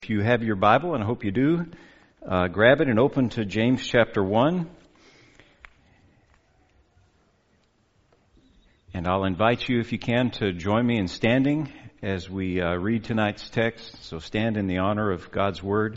If you have your Bible, and I hope you do, grab it and open to James chapter 1. And I'll invite you, if you can, to join me in standing as we read tonight's text. So stand in the honor of God's Word.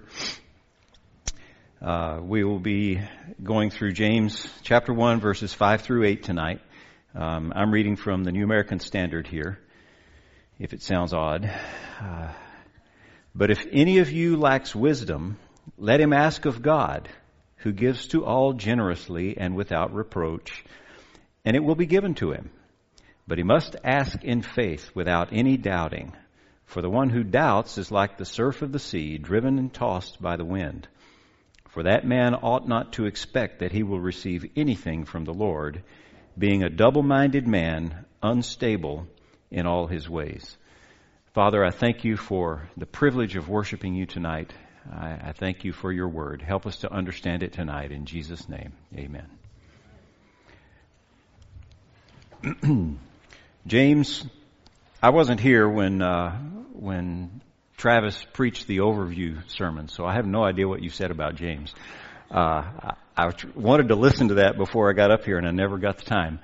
We will be going through James chapter 1, verses 5 through 8 tonight. I'm reading from the New American Standard here, if it sounds odd. But if any of you lacks wisdom, let him ask of God, who gives to all generously and without reproach, and it will be given to him. But he must ask in faith without any doubting. For the one who doubts is like the surf of the sea, driven and tossed by the wind. For that man ought not to expect that he will receive anything from the Lord, being a double-minded man, unstable in all his ways. Father, I thank you for the privilege of worshiping you tonight. I thank you for your word. Help us to understand it tonight. In Jesus' name, amen. James, I wasn't here when Travis preached the overview sermon, so I have no idea what you said about James. I wanted to listen to that before I got up here, and I never got the time.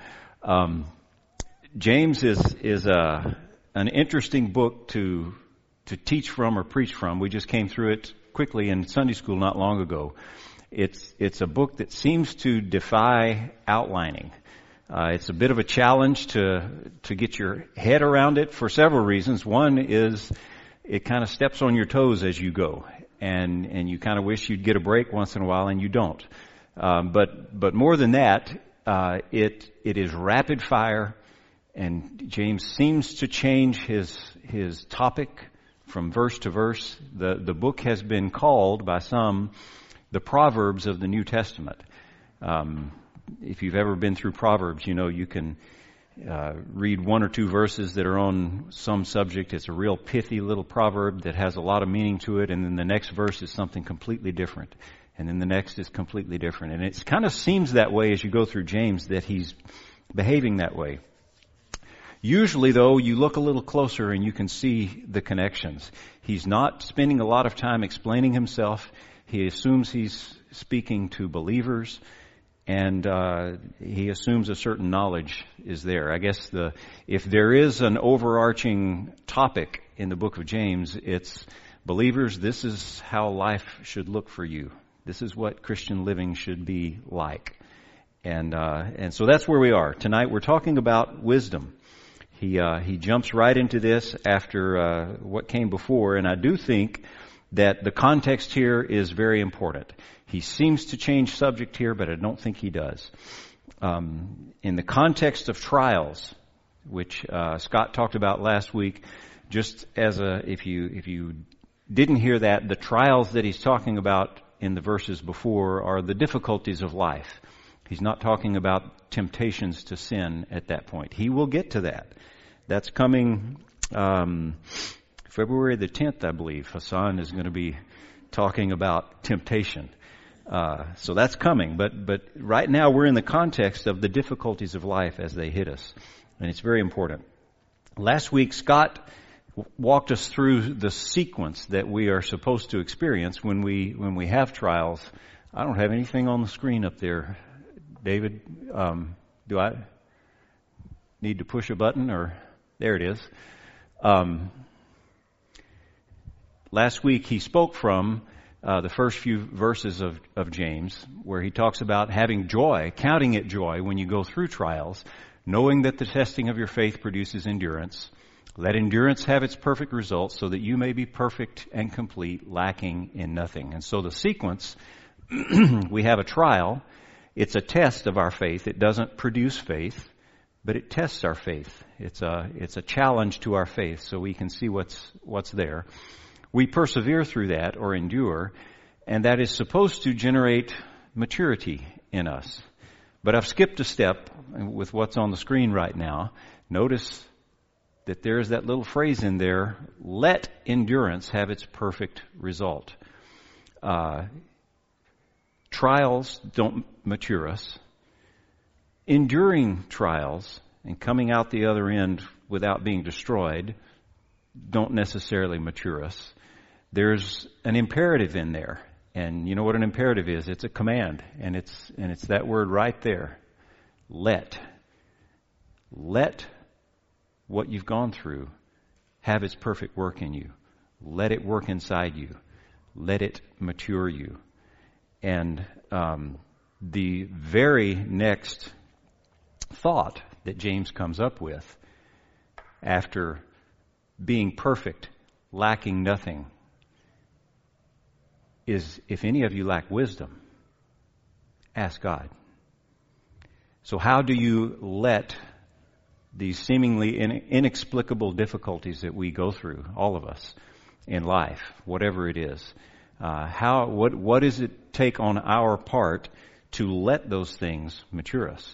James is an interesting book to teach from or preach from. We just came through it quickly in Sunday school not long ago. It's a book that seems to defy outlining. It's a bit of a challenge to get your head around it for several reasons. One is it kind of steps on your toes as you go, and you kind of wish you'd get a break once in a while, and you don't. But more than that, it is rapid fire. And James seems to change his topic from verse to verse. The book has been called by some the Proverbs of the New Testament. If you've ever been through Proverbs, you know you can read one or two verses that are on some subject. It's a real pithy little proverb that has a lot of meaning to it, and then the next verse is something completely different. And then the next is completely different. And it kind of seems that way as you go through James, that he's behaving that way. Usually, though, you look a little closer and you can see the connections. He's not spending a lot of time explaining himself. He assumes he's speaking to believers, and he assumes a certain knowledge is there. I guess if there is an overarching topic in the book of James, it's believers, this is how life should look for you. This is what Christian living should be like. And so that's where we are. Tonight we're talking about wisdom. He jumps right into this after what came before, and I do think that the context here is very important. He seems to change subject here, but I don't think he does. In the context of trials, which Scott talked about last week, just as if you didn't hear that, the trials that he's talking about in the verses before are the difficulties of life. He's not talking about temptations to sin at that point. He will get to that. That's coming February the 10th, I believe. Hassan is going to be talking about temptation. So that's coming. But right now we're in the context of the difficulties of life as they hit us. And it's very important. Last week, Scott walked us through the sequence that we are supposed to experience when we have trials. I don't have anything on the screen up there. David, do I need to push a button, or there it is? Last week he spoke from the first few verses of James, where he talks about having joy, counting it joy when you go through trials, knowing that the testing of your faith produces endurance. Let endurance have its perfect result, so that you may be perfect and complete, lacking in nothing. And so the sequence, we have a trial. It's a test of our faith. It doesn't produce faith, but it tests our faith. It's a challenge to our faith, so we can see what's there. We persevere through that, or endure, and that is supposed to generate maturity in us. But I've skipped a step with what's on the screen right now. Notice that there's that little phrase in there, let endurance have its perfect result. Trials don't mature us. Enduring trials and coming out the other end without being destroyed don't necessarily mature us. there's an imperative in there. And you know what an imperative is? It's a command. And it's that word right there. Let what you've gone through have its perfect work in you. Let it work inside you. Let it mature you. And the very next thought that James comes up with after being perfect, lacking nothing, is, if any of you lack wisdom, ask God. So how do you let these seemingly inexplicable difficulties that we go through, all of us, in life, whatever it is, what does it take on our part to let those things mature us?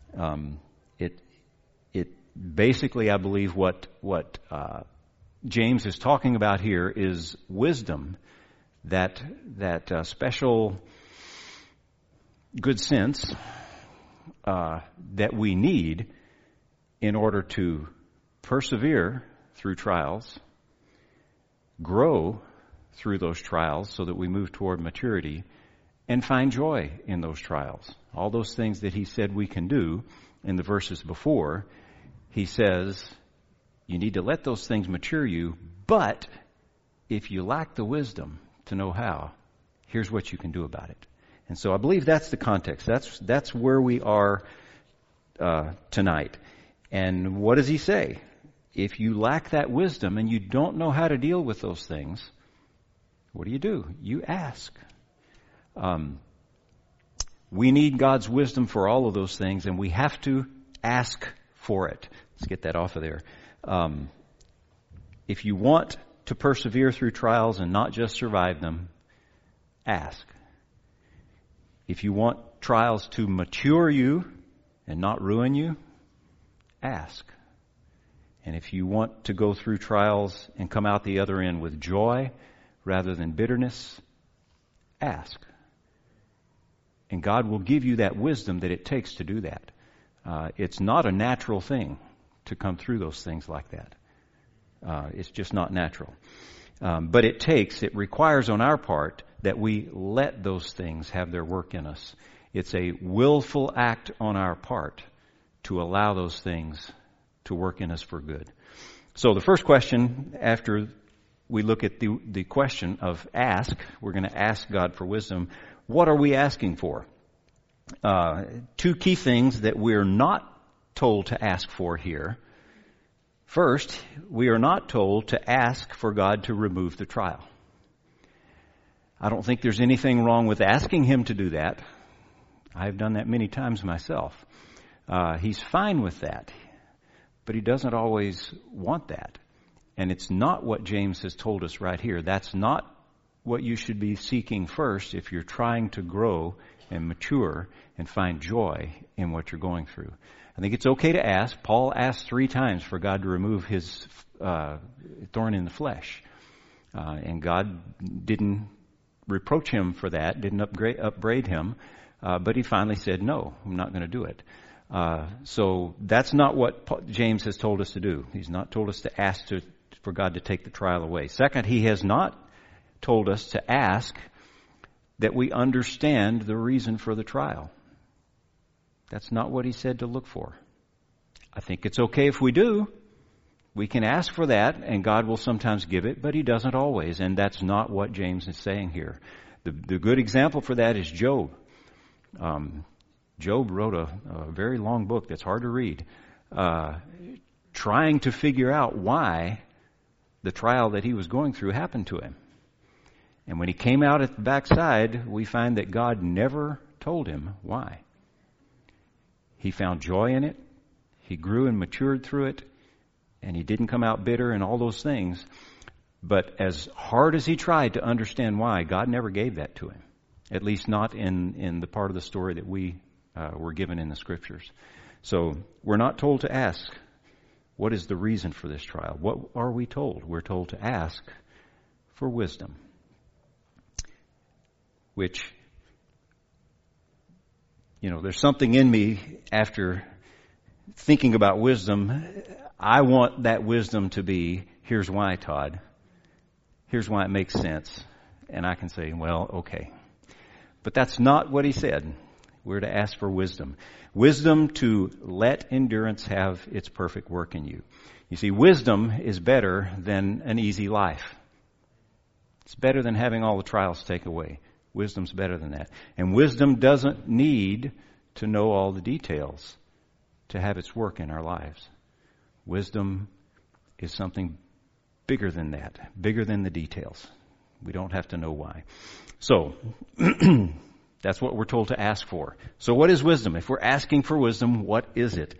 It basically, I believe, what James is talking about here is wisdom, that special good sense that we need in order to persevere through trials, grow through those trials so that we move toward maturity, and find joy in those trials. All those things that he said we can do in the verses before, he says you need to let those things mature you, but if you lack the wisdom to know how, here's what you can do about it. And so I believe that's the context. That's where we are tonight. And what does he say? If you lack that wisdom and you don't know how to deal with those things, what do? You ask. We need God's wisdom for all of those things, and we have to ask for it. Let's get that off of there. If you want to persevere through trials and not just survive them, ask. If you want trials to mature you and not ruin you, ask. And if you want to go through trials and come out the other end with joy rather than bitterness, ask. And God will give you that wisdom that it takes to do that. It's not a natural thing to come through those things like that. It's just not natural. But it requires on our part that we let those things have their work in us. It's a willful act on our part to allow those things to work in us for good. So the first question, after we look at the question of ask, we're going to ask God for wisdom. What are we asking for? Two key things that we're not told to ask for here. First, we are not told to ask for God to remove the trial. I don't think there's anything wrong with asking Him to do that. I've done that many times myself. He's fine with that, but He doesn't always want that. And it's not what James has told us right here. That's not what you should be seeking first if you're trying to grow and mature and find joy in what you're going through. I think it's okay to ask. Paul asked 3 times for God to remove his thorn in the flesh. And God didn't reproach him for that, didn't upbraid him, but he finally said, no, I'm not going to do it. So that's not what James has told us to do. He's not told us to ask for God to take the trial away. Second, he has not told us to ask that we understand the reason for the trial. That's not what he said to look for. I think it's okay if we do. We can ask for that, and God will sometimes give it, but He doesn't always, and that's not what James is saying here. The good example for that is Job. Job wrote a very long book that's hard to read, trying to figure out why the trial that he was going through happened to him. And when he came out at the backside, we find that God never told him why. He found joy in it. He grew and matured through it. And he didn't come out bitter and all those things. But as hard as he tried to understand why, God never gave that to him. At least not in the part of the story that we were given in the Scriptures. So we're not told to ask, what is the reason for this trial? What are we told? We're told to ask for wisdom. Which, there's something in me after thinking about wisdom. I want that wisdom to be, here's why, Todd. Here's why it makes sense. And I can say, well, okay. But that's not what he said. We're to ask for wisdom. Wisdom to let endurance have its perfect work in you. You see, wisdom is better than an easy life. It's better than having all the trials take away. Wisdom's better than that. And wisdom doesn't need to know all the details to have its work in our lives. Wisdom is something bigger than that, bigger than the details. We don't have to know why. So, that's what we're told to ask for. So what is wisdom? If we're asking for wisdom, what is it?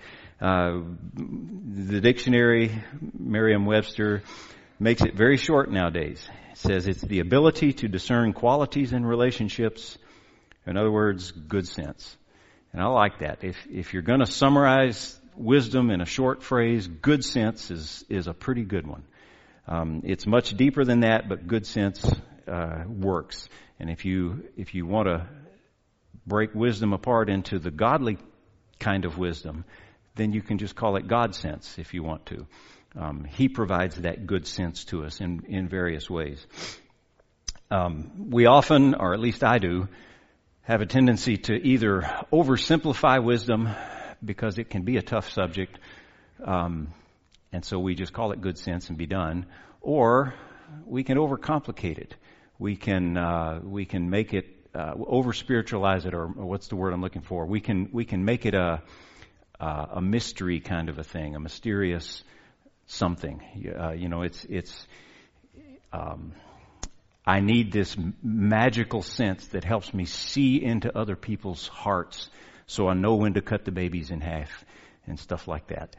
The dictionary, Merriam-Webster, makes it very short nowadays. It says it's the ability to discern qualities in relationships. In other words, good sense. And I like that. If you're going to summarize wisdom in a short phrase, good sense is a pretty good one. It's much deeper than that, but good sense works. And if you want to break wisdom apart into the godly kind of wisdom, then you can just call it God sense if you want to. He provides that good sense to us in various ways. We often, or at least I do, have a tendency to either oversimplify wisdom because it can be a tough subject, and so we just call it good sense and be done, or we can overcomplicate it. We can make it over spiritualize it, or what's the word I'm looking for? We can make it a mystery kind of a thing, a mysterious something. I need this magical sense that helps me see into other people's hearts, so I know when to cut the babies in half and stuff like that.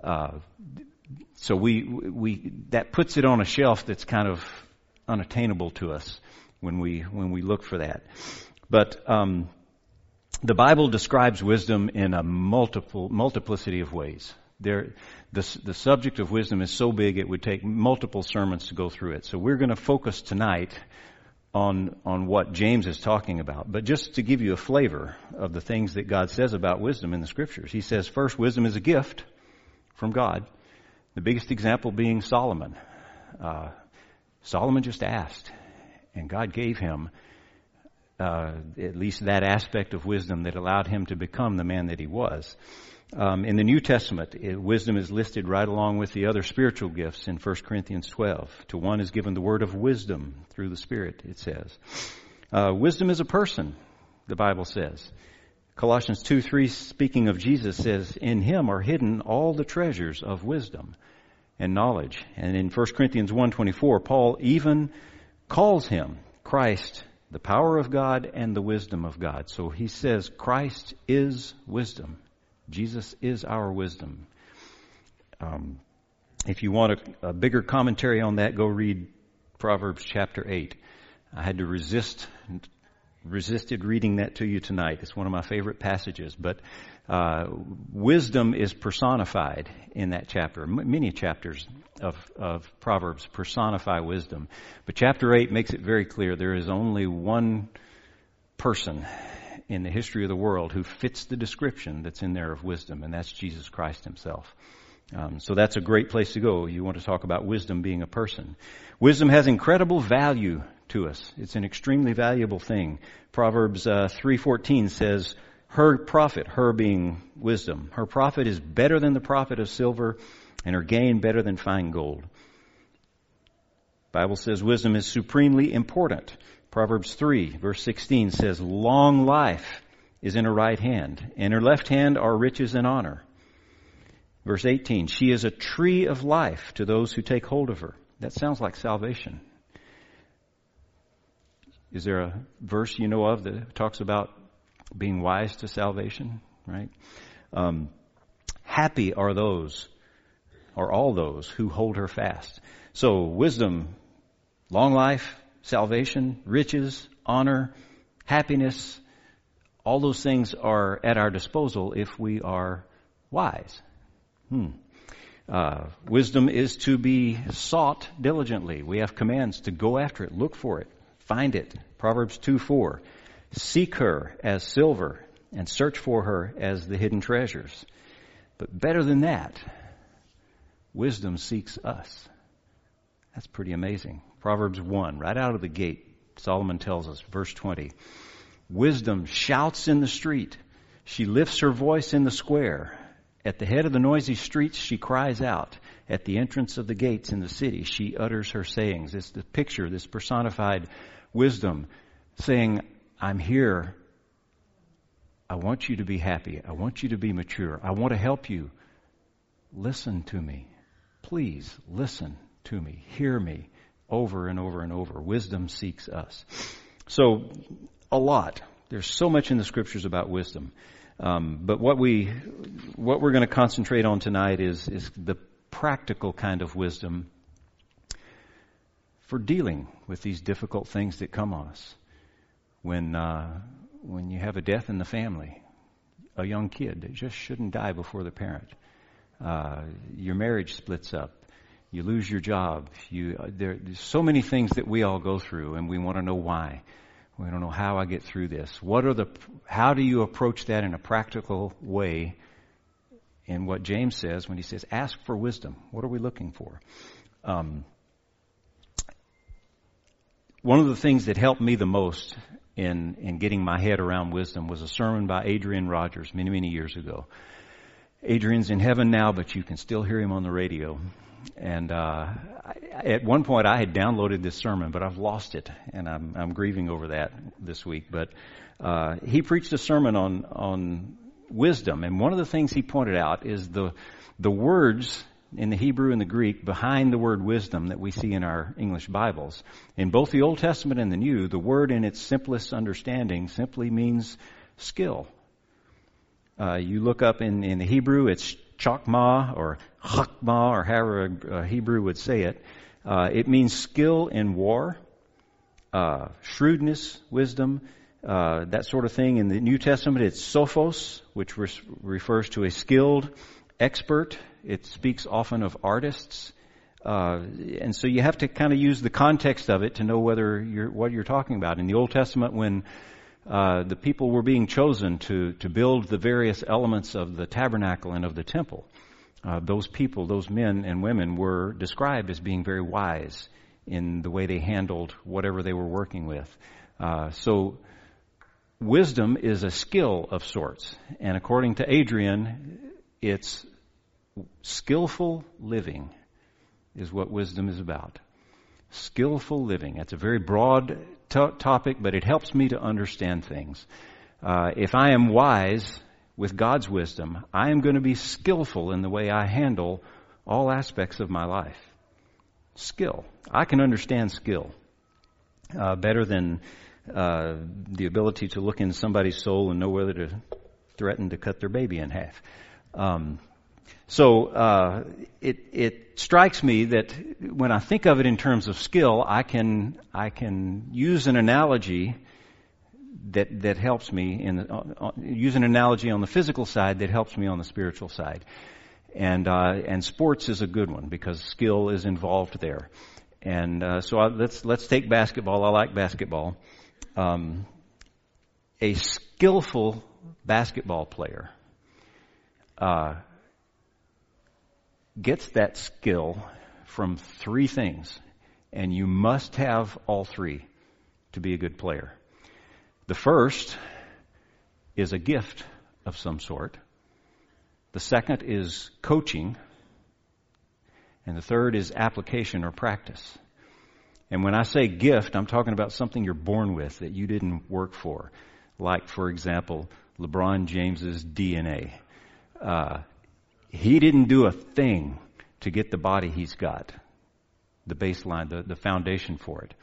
So we that puts it on a shelf that's kind of unattainable to us when we look for that. But the Bible describes wisdom in a multiplicity of ways. The subject of wisdom is so big it would take multiple sermons to go through it. So we're going to focus tonight on what James is talking about. But just to give you a flavor of the things that God says about wisdom in the Scriptures. He says, first, wisdom is a gift from God. The biggest example being Solomon. Solomon just asked, and God gave him at least that aspect of wisdom that allowed him to become the man that he was. In the New Testament, wisdom is listed right along with the other spiritual gifts in 1 Corinthians 12. To one is given the word of wisdom through the Spirit, it says. Wisdom is a person, the Bible says. Colossians 2:3, speaking of Jesus, says, in him are hidden all the treasures of wisdom and knowledge. And in 1 Corinthians 1:24, Paul even calls him Christ, the power of God and the wisdom of God. So he says Christ is wisdom. Jesus is our wisdom. If you want a bigger commentary on that, go read Proverbs chapter 8. I had to resisted reading that to you tonight. It's one of my favorite passages. But wisdom is personified in that chapter. Many chapters of Proverbs personify wisdom. But chapter 8 makes it very clear there is only one person in the history of the world who fits the description that's in there of wisdom, and that's Jesus Christ himself. So that's a great place to go. You want to talk about wisdom being a person. Wisdom has incredible value to us. It's an extremely valuable thing. Proverbs 3:14 says, her profit, her being wisdom, her profit is better than the profit of silver, and her gain better than fine gold. The Bible says wisdom is supremely important. Proverbs 3, verse 16 says, long life is in her right hand, and her left hand are riches and honor. Verse 18, she is a tree of life to those who take hold of her. That sounds like salvation. Is there a verse you know of that talks about being wise to salvation? Right? Happy are those, or all those, who hold her fast. So wisdom, long life, salvation, riches, honor, happiness, all those things are at our disposal if we are wise. Wisdom is to be sought diligently. We have commands to go after it, look for it, find it. Proverbs 2:4, seek her as silver and search for her as the hidden treasures. But better than that, wisdom seeks us. That's pretty amazing. Proverbs 1, right out of the gate, Solomon tells us, verse 20, wisdom shouts in the street. She lifts her voice in the square. At the head of the noisy streets, she cries out. At the entrance of the gates in the city, she utters her sayings. It's the picture, this personified wisdom saying, I'm here. I want you to be happy. I want you to be mature. I want to help you. Listen to me. Please listen to me. Hear me over and over and over. Wisdom seeks us. So, a lot. There's so much in the scriptures about wisdom. But what we're going to concentrate on tonight is the practical kind of wisdom for dealing with these difficult things that come on us. When you have a death in the family, a young kid that just shouldn't die before the parent, your marriage splits up, you lose your job, there's so many things that we all go through, and we want to know why. We don't know how I get through this. How do you approach that in a practical way? In what James says when he says, ask for wisdom. What are we looking for? One of the things that helped me the most in getting my head around wisdom was a sermon by Adrian Rogers many, many years ago. Adrian's in heaven now, but you can still hear him on the radio. And at one point I had downloaded this sermon, but I've lost it, and I'm grieving over that this week. But he preached a sermon on wisdom, and one of the things he pointed out is the words in the Hebrew and the Greek behind the word wisdom that we see in our English Bibles. In both the Old Testament and the New, the word in its simplest understanding simply means skill. You look up in the Hebrew, it's chokmah or chakmah, or however a Hebrew would say it. It means skill in war, shrewdness, wisdom, that sort of thing. In the New Testament, it's sophos, which refers to a skilled expert. It speaks often of artists. And so you have to kind of use the context of it to know what you're talking about. In the Old Testament, when the people were being chosen to build the various elements of the tabernacle and of the temple, those people, those men and women, were described as being very wise in the way they handled whatever they were working with. So wisdom is a skill of sorts. And according to Adrian, it's skillful living is what wisdom is about. Skillful living. It's a very broad topic, but it helps me to understand things. If I am wise with God's wisdom, I am going to be skillful in the way I handle all aspects of my life. Skill. I can understand skill better than the ability to look into somebody's soul and know whether to threaten to cut their baby in half. So it strikes me that when I think of it in terms of skill, I can use an analogy that helps me use an analogy on the physical side that helps me on the spiritual side, and sports is a good one because skill is involved there. And so let's take basketball. I like basketball. A skillful basketball player gets that skill from three things, and you must have all three to be a good player. The first is a gift of some sort. The second is coaching. And the third is application or practice. And when I say gift, I'm talking about something you're born with that you didn't work for. Like, for example, LeBron James's DNA. He didn't do a thing to get the body he's got, the baseline, the foundation for it.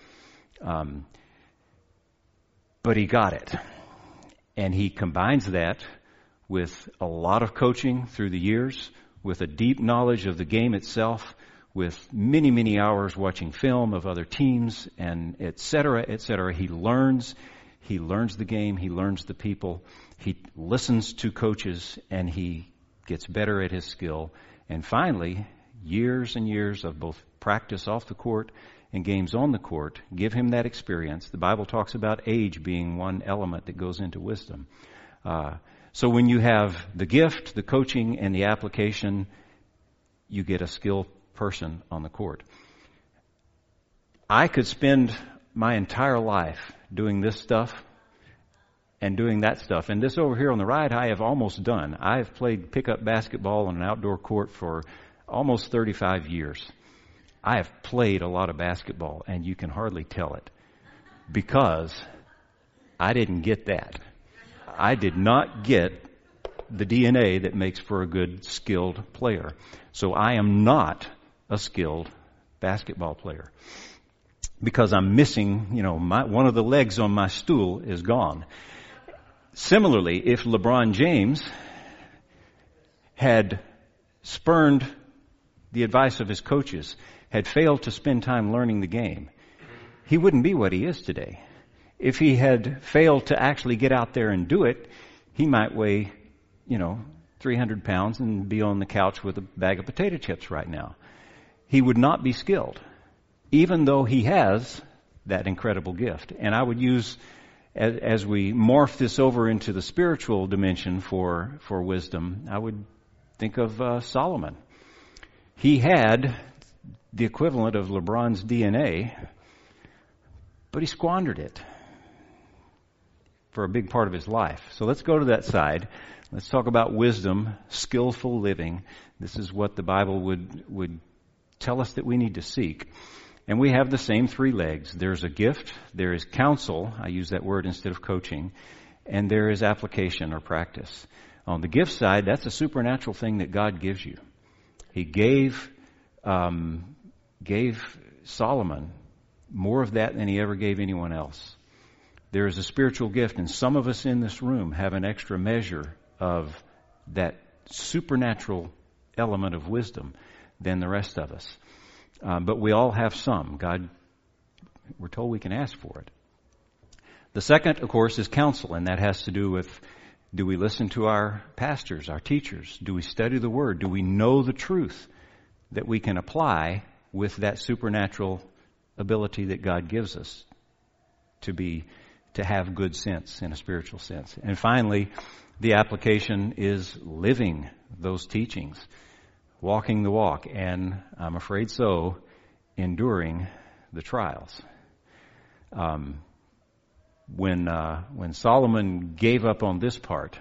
But he got it. And he combines that with a lot of coaching through the years, with a deep knowledge of the game itself, with many, many hours watching film of other teams, and et cetera, et cetera. He learns the game, he learns the people, he listens to coaches, and he gets better at his skill. And finally, years and years of both practice off the court and games on the court give him that experience. The Bible talks about age being one element that goes into wisdom. So when you have the gift, the coaching, and the application, you get a skilled person on the court. I could spend my entire life doing this stuff and doing that stuff. And this over here on the right, I have almost done. I have played pickup basketball on an outdoor court for almost 35 years. I have played a lot of basketball, and you can hardly tell it, because I didn't get that. I did not get the DNA that makes for a good, skilled player. So I am not a skilled basketball player, because I'm missing, one of the legs on my stool is gone. Similarly, if LeBron James had spurned the advice of his coaches, had failed to spend time learning the game, he wouldn't be what he is today. If he had failed to actually get out there and do it, he might weigh, 300 pounds and be on the couch with a bag of potato chips right now. He would not be skilled, even though he has that incredible gift. And I would use, as we morph this over into the spiritual dimension for wisdom, I would think of Solomon. He had the equivalent of LeBron's DNA, but he squandered it for a big part of his life. So let's go to that side. Let's talk about wisdom, skillful living. This is what the Bible would tell us that we need to seek. And we have the same three legs. There's a gift, there is counsel, I use that word instead of coaching, and there is application or practice. On the gift side, that's a supernatural thing that God gives you. He gave Solomon more of that than he ever gave anyone else. There is a spiritual gift, and some of us in this room have an extra measure of that supernatural element of wisdom than the rest of us. But we all have some. We're told we can ask for it. The second, of course, is counsel, and that has to do with, do we listen to our pastors, our teachers? Do we study the Word? Do we know the truth that we can apply with that supernatural ability that God gives us to have good sense in a spiritual sense? And finally, the application is living those teachings, walking the walk, and I'm afraid so, enduring the trials. When Solomon gave up on this part,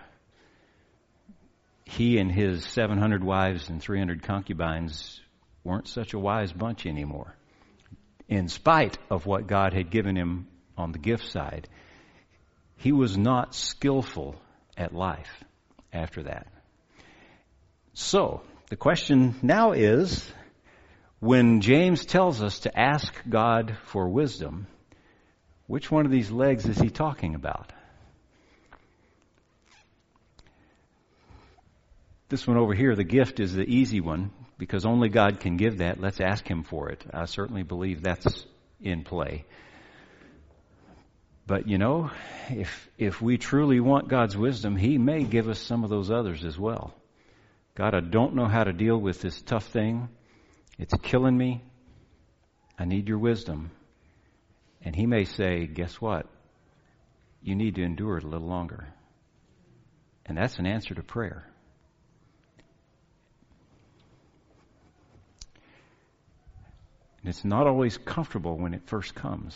he and his 700 wives and 300 concubines weren't such a wise bunch anymore. In spite of what God had given him on the gift side, he was not skillful at life after that. So, the question now is, when James tells us to ask God for wisdom, which one of these legs is he talking about? This one over here, the gift, is the easy one, because only God can give that. Let's ask him for it. I certainly believe that's in play. But if we truly want God's wisdom, he may give us some of those others as well. God, I don't know how to deal with this tough thing. It's killing me. I need your wisdom. And he may say, guess what? You need to endure it a little longer. And that's an answer to prayer. And it's not always comfortable when it first comes.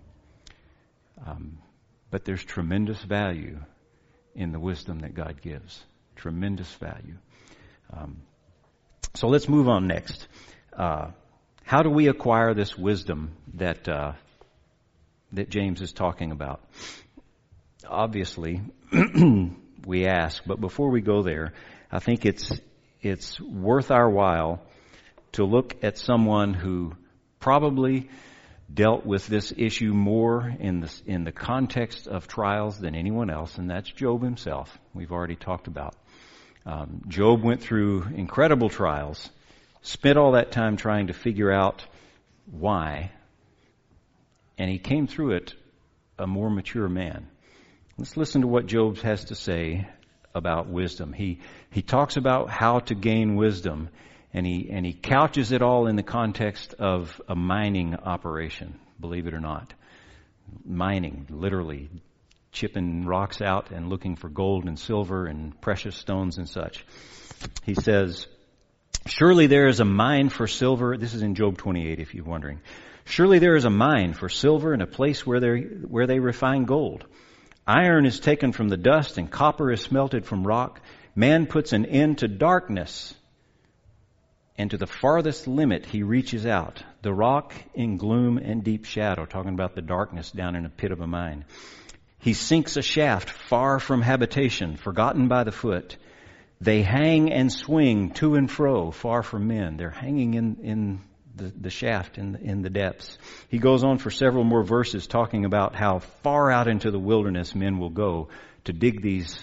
But there's tremendous value in the wisdom that God gives. Tremendous value. So let's move on next. How do we acquire this wisdom that James is talking about? Obviously, we ask, but before we go there, I think it's worth our while to look at someone who probably dealt with this issue more in the context of trials than anyone else, and that's Job himself. We've already talked about. Job went through incredible trials, spent all that time trying to figure out why, and he came through it a more mature man. Let's listen to what Job has to say about wisdom. He talks about how to gain wisdom, and he couches it all in the context of a mining operation, believe it or not. Mining, literally chipping rocks out and looking for gold and silver and precious stones and such. He says, surely there is a mine for silver. This is in Job 28, if you're wondering. Surely there is a mine for silver and a place where they refine gold. Iron is taken from the dust and copper is smelted from rock. Man puts an end to darkness, and to the farthest limit he reaches out. The rock in gloom and deep shadow, talking about the darkness down in a pit of a mine. He sinks a shaft far from habitation, forgotten by the foot. They hang and swing to and fro, far from men. They're hanging in the shaft in the depths. He goes on for several more verses talking about how far out into the wilderness men will go to dig these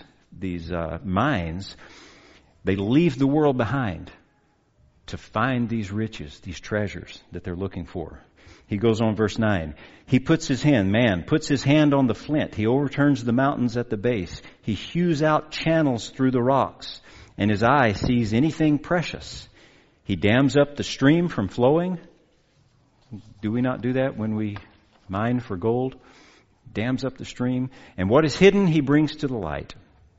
mines. They leave the world behind to find these riches, these treasures that they're looking for. He goes on, verse 9. Man puts his hand on the flint. He overturns the mountains at the base. He hews out channels through the rocks, and his eye sees anything precious. He dams up the stream from flowing. Do we not do that when we mine for gold? Dams up the stream. And what is hidden, he brings to the light.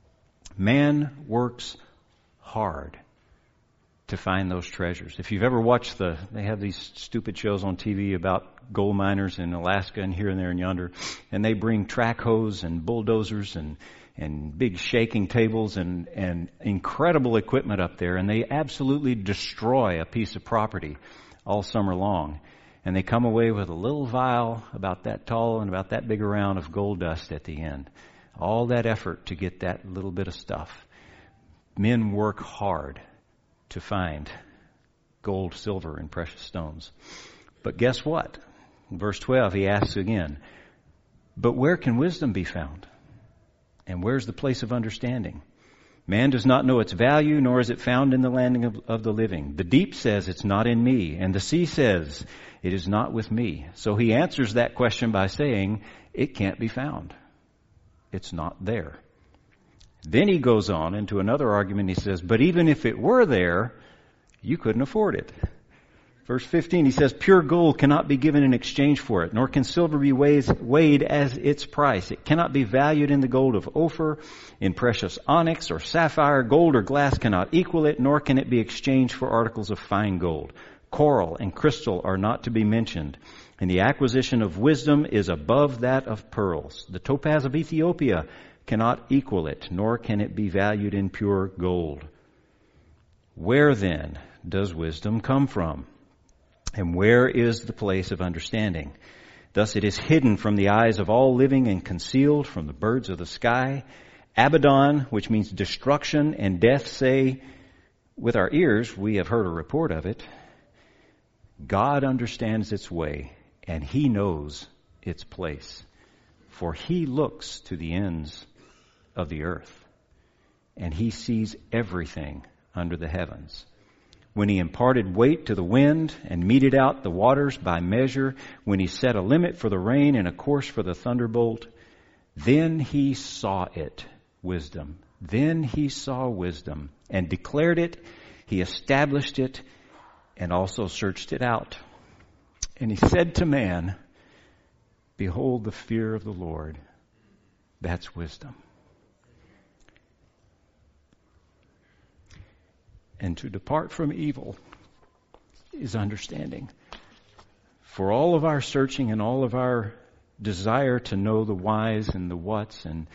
Man works hard to find those treasures. If you've ever watched they have these stupid shows on TV about gold miners in Alaska and here and there and yonder, and they bring track hoes and bulldozers and big shaking tables and incredible equipment up there, and they absolutely destroy a piece of property all summer long. And they come away with a little vial about that tall and about that big around of gold dust at the end. All that effort to get that little bit of stuff. Men work hard to find gold, silver, and precious stones. But guess what? In verse 12, he asks again, but where can wisdom be found? And where's the place of understanding? Man does not know its value, nor is it found in the land of the living. The deep says, it's not in me, and the sea says, it is not with me. So he answers that question by saying, it can't be found. It's not there. Then he goes on into another argument. He says, but even if it were there, you couldn't afford it. Verse 15, he says, pure gold cannot be given in exchange for it, nor can silver be weighed as its price. It cannot be valued in the gold of Ophir, in precious onyx or sapphire. Gold or glass cannot equal it, nor can it be exchanged for articles of fine gold. Coral and crystal are not to be mentioned, and the acquisition of wisdom is above that of pearls. The topaz of Ethiopia cannot equal it, nor can it be valued in pure gold. Where then does wisdom come from? And where is the place of understanding? Thus it is hidden from the eyes of all living and concealed from the birds of the sky. Abaddon, which means destruction, and death say, with our ears we have heard a report of it. God understands its way, and he knows its place. For he looks to the ends of the earth, and he sees everything under the heavens. When he imparted weight to the wind and meted out the waters by measure, when he set a limit for the rain and a course for the thunderbolt, then he saw it, wisdom. Then he saw wisdom and declared it. He established it and also searched it out. And he said to man, behold the fear of the Lord. That's wisdom. And to depart from evil is understanding. For all of our searching and all of our desire to know the whys and the whats, and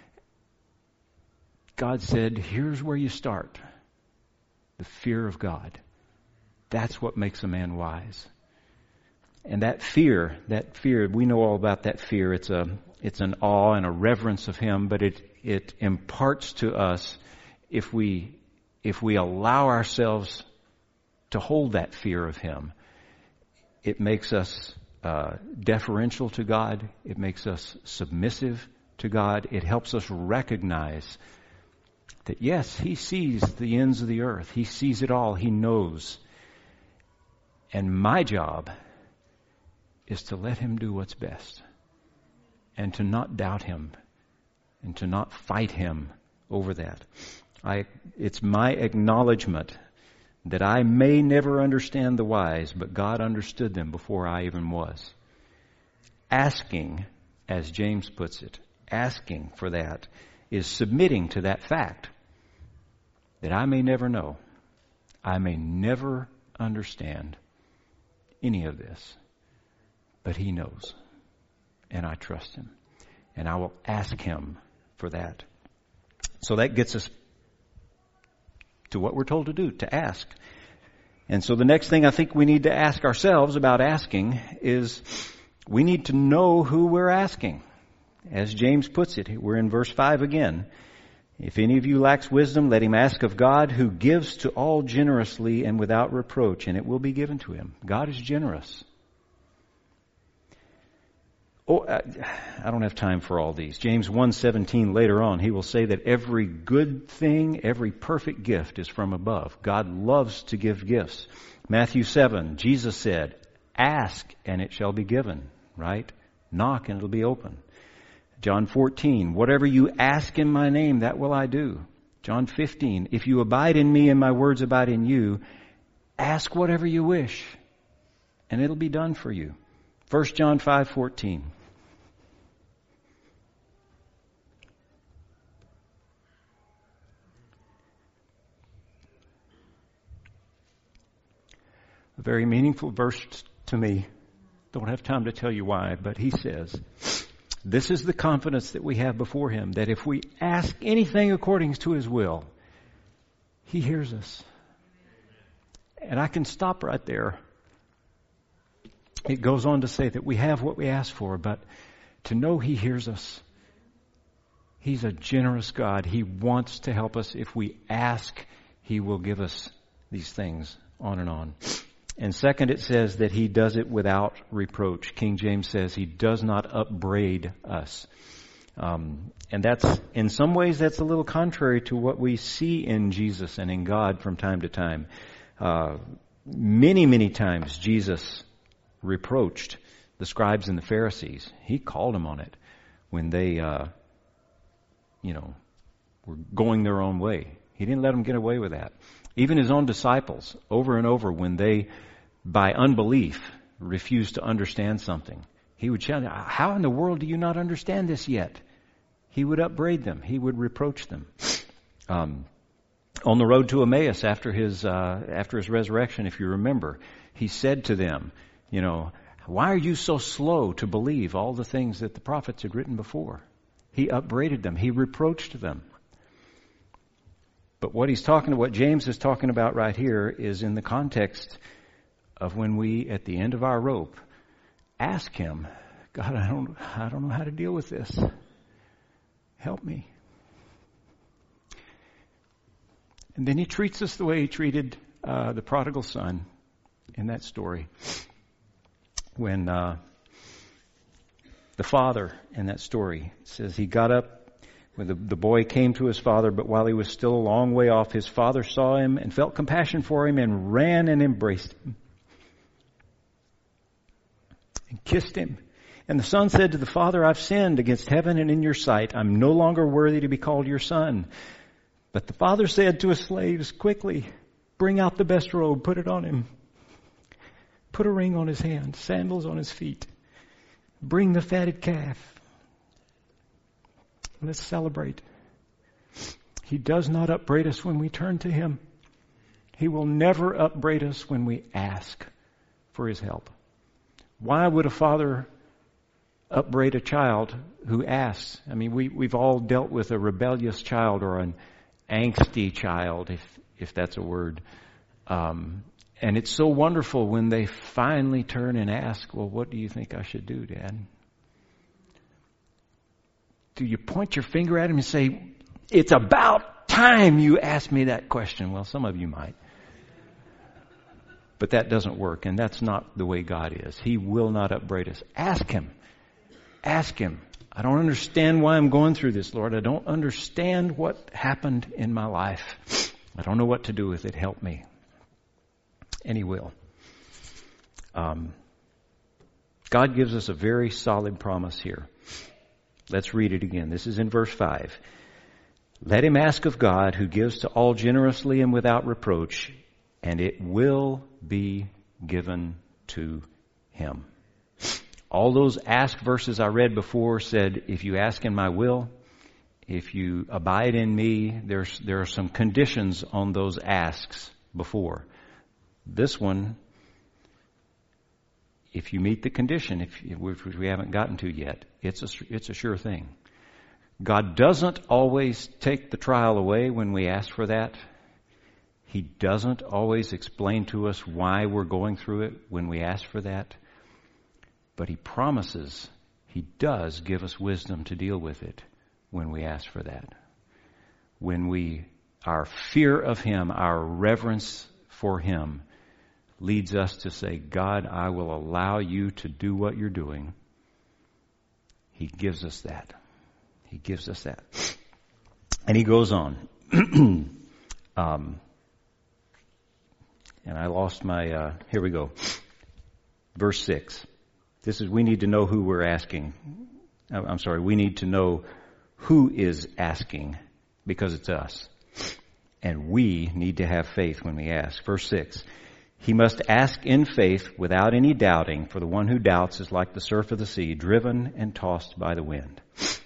God said, here's where you start. The fear of God. That's what makes a man wise. And that fear, we know all about that fear. It's an awe and a reverence of him, but it imparts to us, if we allow ourselves to hold that fear of him, it makes us deferential to God. It makes us submissive to God. It helps us recognize that, yes, he sees the ends of the earth. He sees it all. He knows. And my job is to let him do what's best and to not doubt him and to not fight him over that. It's my acknowledgement that I may never understand the whys, but God understood them before I even was. Asking, as James puts it, asking for that is submitting to that fact that I may never know. I may never understand any of this, But He knows. And I trust Him. And I will ask Him for that. So that gets us to what we're told to do, to ask. And so the next thing I think we need to ask ourselves about asking is we need to know who we're asking. As James puts it, we're in verse 5 again. If any of you lacks wisdom, let him ask of God, who gives to all generously and without reproach, and it will be given to him. God is generous. I don't have time for all these. James 1:17 later on, he will say that every good thing, every perfect gift is from above. God loves to give gifts. Matthew 7, Jesus said, ask and it shall be given, right? Knock and it'll be open. John 14, whatever you ask in my name, that will I do. John 15, if you abide in me and my words abide in you, ask whatever you wish and it'll be done for you. 1 John 5:14. A very meaningful verse to me. Don't have time to tell you why, but he says, this is the confidence that we have before Him, that if we ask anything according to His will, He hears us. And I can stop right there. It goes on to say that we have what we ask for, but to know He hears us. He's a generous God. He wants to help us. If we ask, He will give us these things, on and on. And second, it says that He does it without reproach. King James says He does not upbraid us. And that's, in some ways, that's a little contrary to what we see in Jesus and in God from time to time. Many times Jesus reproached the scribes and the Pharisees. He called them on it when they, were going their own way. He didn't let them get away with that. Even His own disciples, over and over, when they, by unbelief, refused to understand something, He would shout, how in the world do you not understand this yet? He would upbraid them. He would reproach them. On the road to Emmaus after his resurrection, if you remember, He said to them, why are you so slow to believe all the things that the prophets had written before? He upbraided them. He reproached them. But what James is talking about right here is in the context of when we, at the end of our rope, ask Him, God, I don't know how to deal with this. Help me. And then He treats us the way He treated the prodigal son in that story. When the father in that story says he got up, when the boy came to his father, but while he was still a long way off, his father saw him and felt compassion for him and ran and embraced him and kissed him. And the son said to the father, I've sinned against heaven and in your sight. I'm no longer worthy to be called your son. But the father said to his slaves, quickly, bring out the best robe, put it on him. Put a ring on his hand, sandals on his feet. Bring the fatted calf. Let's celebrate. He does not upbraid us when we turn to Him. He will never upbraid us when we ask for His help. Why would a father upbraid a child who asks? I mean, we've all dealt with a rebellious child or an angsty child, if that's a word. And it's so wonderful when they finally turn and ask, well, what do you think I should do, Dad? Do you point your finger at him and say, it's about time you asked me that question? Well, some of you might. But that doesn't work, and that's not the way God is. He will not upbraid us. Ask Him. Ask Him. I don't understand why I'm going through this, Lord. I don't understand what happened in my life. I don't know what to do with it. Help me. And He will. God gives us a very solid promise here. Let's read it again. This is in verse 5. Let him ask of God, who gives to all generously and without reproach, and it will be given to him. All those ask verses I read before said, if you ask in my will, if you abide in me, there are some conditions on those asks before. This one, if you meet the condition, which we haven't gotten to yet, it's a sure thing. God doesn't always take the trial away when we ask for that. He doesn't always explain to us why we're going through it when we ask for that. But He promises He does give us wisdom to deal with it when we ask for that. When our fear of Him, our reverence for Him leads us to say, God, I will allow you to do what you're doing. He gives us that. He gives us that. And He goes on. And I lost my, here we go. Verse 6. We need to know who we're asking. We need to know who is asking, because it's us. And we need to have faith when we ask. Verse 6. He must ask in faith without any doubting, for the one who doubts is like the surf of the sea, driven and tossed by the wind.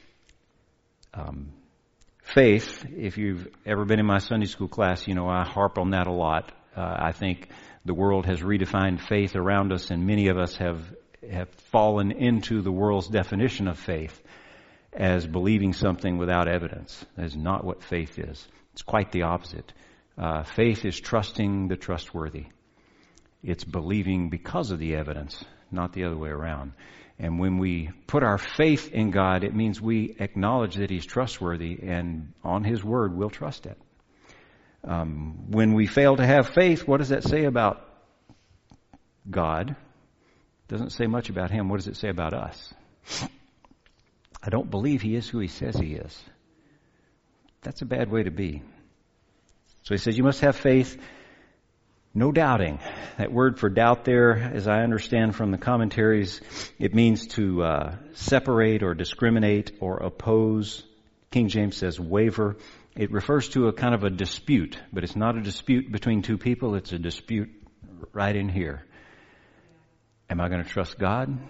Faith, if you've ever been in my Sunday school class, you know I harp on that a lot. I think the world has redefined faith around us, and many of us have fallen into the world's definition of faith as believing something without evidence. That is not what faith is. It's quite the opposite. Faith is trusting the trustworthy. It's believing because of the evidence, not the other way around. And when we put our faith in God, it means we acknowledge that He's trustworthy, and on His word we'll trust it. When we fail to have faith, what does that say about God? It doesn't say much about Him. What does it say about us? I don't believe He is who He says He is. That's a bad way to be. So He says you must have faith, no doubting. That word for doubt there, as I understand from the commentaries, it means to separate or discriminate or oppose. King James says waver. It refers to a kind of a dispute, but it's not a dispute between two people. It's a dispute right in here. Am I going to trust God?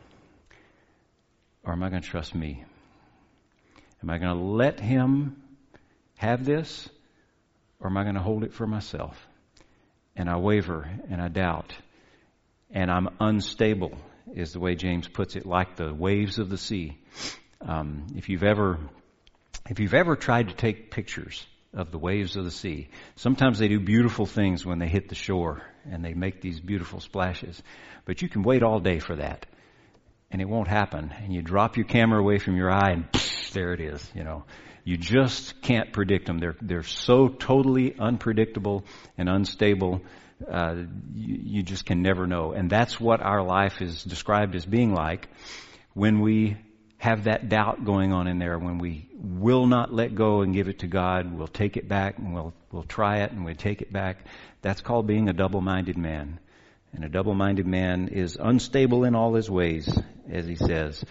Or am I going to trust me? Am I going to let Him have this? Or am I going to hold it for myself? And I waver and I doubt. And I'm unstable, is the way James puts it, like the waves of the sea. If you've ever tried to take pictures of the waves of the sea, sometimes they do beautiful things when they hit the shore and they make these beautiful splashes. But you can wait all day for that, and it won't happen. And you drop your camera away from your eye, and there it is. You just can't predict them. They're so totally unpredictable and unstable. You just can never know. And that's what our life is described as being like when we have that doubt going on in there, when we will not let go and give it to God. We'll take it back, and we'll try it, and we'll take it back. That's called being a double-minded man. And a double-minded man is unstable in all his ways, as he says.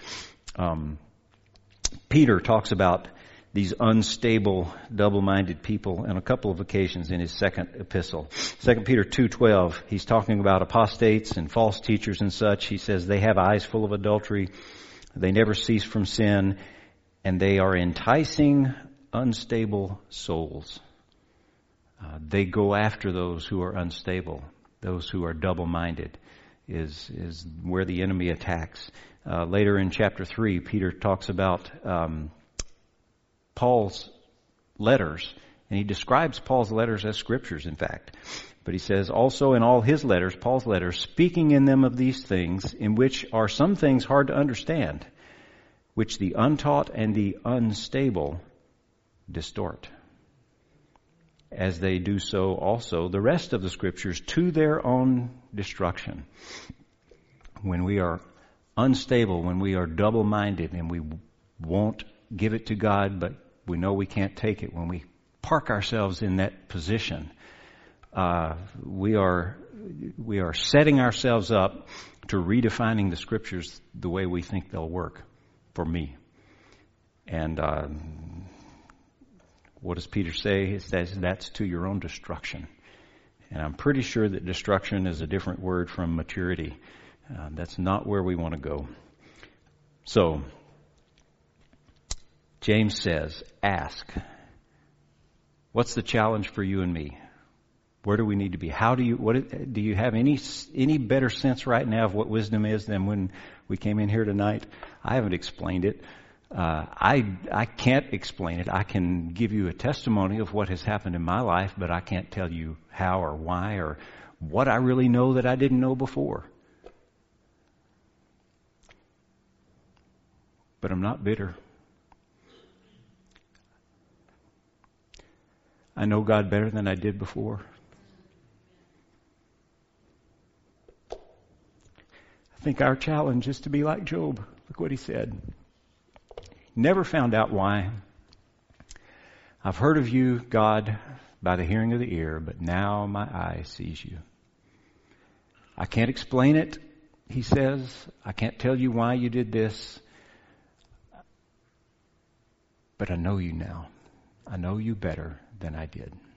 Peter talks about these unstable, double-minded people on a couple of occasions in his second epistle. 2 Peter 2:12, he's talking about apostates and false teachers and such. He says they have eyes full of adultery, they never cease from sin, and they are enticing, unstable souls. They go after those who are unstable. Those who are double-minded is where the enemy attacks. Later in chapter 3, Peter talks about Paul's letters, and he describes Paul's letters as scriptures, in fact. But he says, also in all his letters, Paul's letters, speaking in them of these things, in which are some things hard to understand, which the untaught and the unstable distort, as they do so also the rest of the scriptures to their own destruction. When we are unstable, when we are double-minded, and we won't give it to God, but we know we can't take it, when we park ourselves in that position, we are setting ourselves up to redefining the scriptures the way we think they'll work for me. And what does Peter say? It says that's to your own destruction. And I'm pretty sure that destruction is a different word from maturity. That's not where we want to go. So, James says, ask. What's the challenge for you and me? Where do we need to be? Do you have any better sense right now of what wisdom is than when we came in here tonight? I haven't explained it. I can't explain it. I can give you a testimony of what has happened in my life, but I can't tell you how or why or what I really know that I didn't know before. But I'm not bitter. I know God better than I did before. I think our challenge is to be like Job. Look what he said. Never found out why. I've heard of you, God, by the hearing of the ear, but now my eye sees you. I can't explain it, he says. I can't tell you why you did this. But I know you now. I know you better than I did.